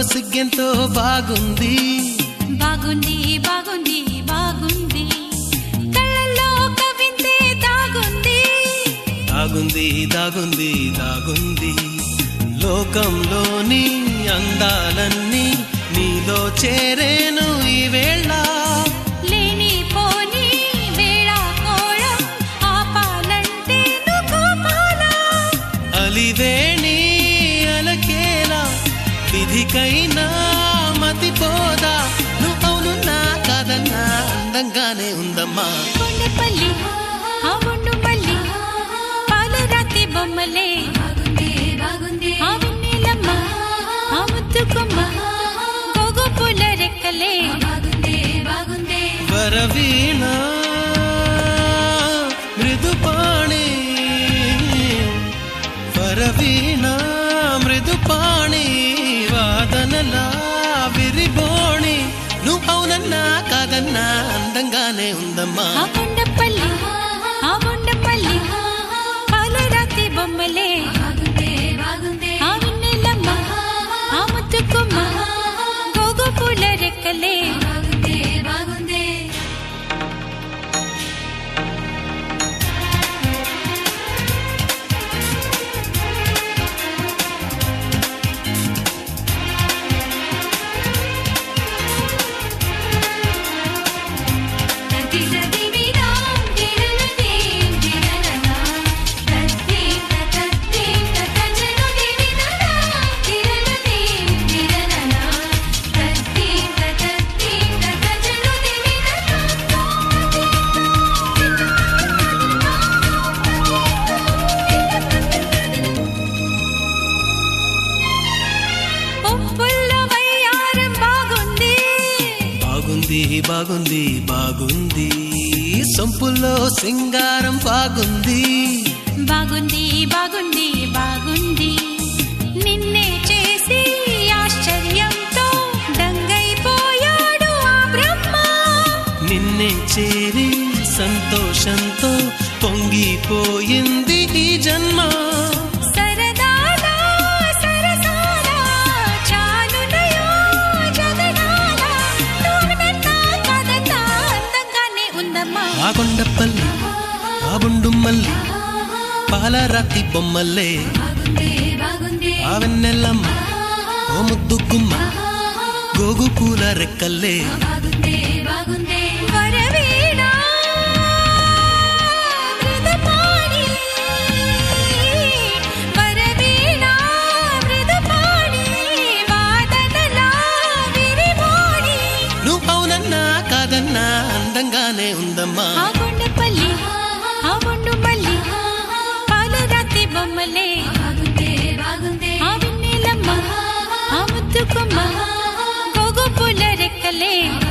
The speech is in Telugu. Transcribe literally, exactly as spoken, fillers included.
సిగ్గెంతో బాగుంది బాగుంది బాగుంది బాగుంది కళ్ళల్లో కవింతే దాగుంది దాగుంది దాగుంది దాగుంది లోకంలోని అందాలన్నీ నీలో చేరేను ఈ వేళ లేని పోని వేళ కోళం ఆపాలంటే నుకోపాలా అలివేణి అలకేలా విధికైనా మతిపోదా నువ్వు అవునున్నా కాదన్నా అందంగానే ఉందమ్మా కొండపల్లి ఆ ఉండు మల్లి పాలరాతి బొమ్మలే ఆ వెన్నెలమ్మ ఆ ముద్దుకొమ్మ గోగు పూల రెక్కలే వరవీణ మృదుపాణి వరవీణ మృదుపాణి వాదనలా విరిబోణి నువ్వు అవునన్నా కాదన్నా అందంగానే ఉందమ్మా ఆ కొండపల్లి ఆ ఉండపల్లి పాలరాతి బొమ్మలే ఆ వెన్నెలమ్మ ఆ ముద్దుకొమ్మ గోగు పూల రెక్కలే బాగుంది బాగుంది సొంపుల్లో సింగారం బాగుంది బాగుంది బాగుంది బాగుంది నిన్నే చేసి ఆశ్చర్యంతో దంగైపోయాడు ఆ బ్రహ్మ నిన్నే చేరి సంతోషంతో పొంగిపోయింది ఈ జన్మ ఆ కొండపల్లి ఆ బుండు మల్లి పాలరాతి బొమ్మలే ఆ వెన్నెలమ్మ ఓ ముద్దు గుమ్మ గోగు పూల రెక్కలే నువ్వు అవునన్నా కాదన్నా అందంగానే ఉందమ్మా ఆ కొండపల్లి ఆ ఉండు మల్లి పాలరాతి బొమ్మలే ఆ వెన్నెలమ్మ ఆ ముద్దుకొమ్మ గోగు పూల రెక్కలే